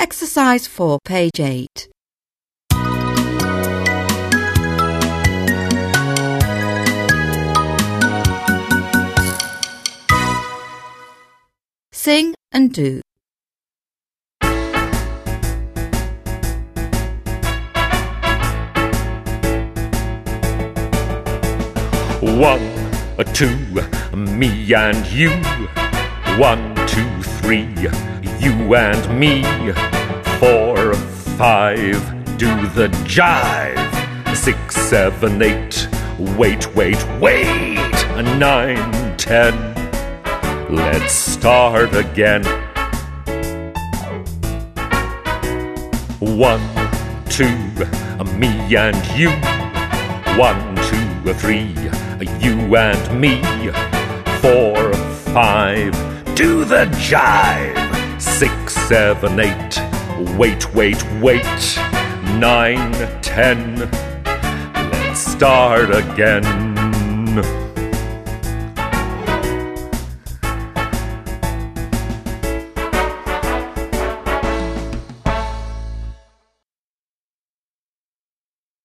Exercise 4, page 8. Sing and do. One, two, me and you. 1, 2, 3, you and me. 4, 5, do the jive. 6, 7, 8, wait. 9, 10, let's start again. 1, 2, me and you. 1, 2, 3, you and me. 4, 5, do the jive. 6, 7, 8, wait. 9, 10, let's start again.